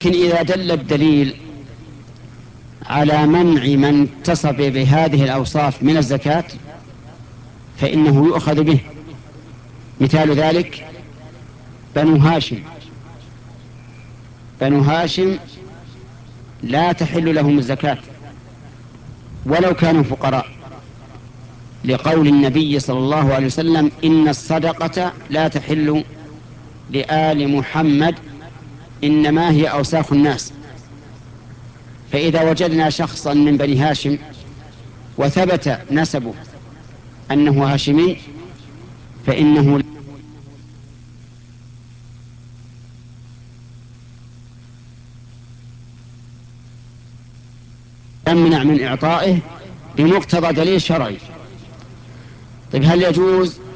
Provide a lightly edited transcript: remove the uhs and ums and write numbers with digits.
لكن إذا دل الدليل على منع من اتصف بهذه الأوصاف من الزكاة فإنه يؤخذ به. مثال ذلك بنو هاشم. بنو هاشم لا تحل لهم الزكاة ولو كانوا فقراء، لقول النبي صلى الله عليه وسلم: إن الصدقة لا تحل لآل محمد إنما هي أوساخ الناس. فإذا وجدنا شخصا من بني هاشم وثبت نسبه أنه هاشمي فإنه يمنع من إعطائه بمقتضى دليل شرعي. طيب، هل يجوز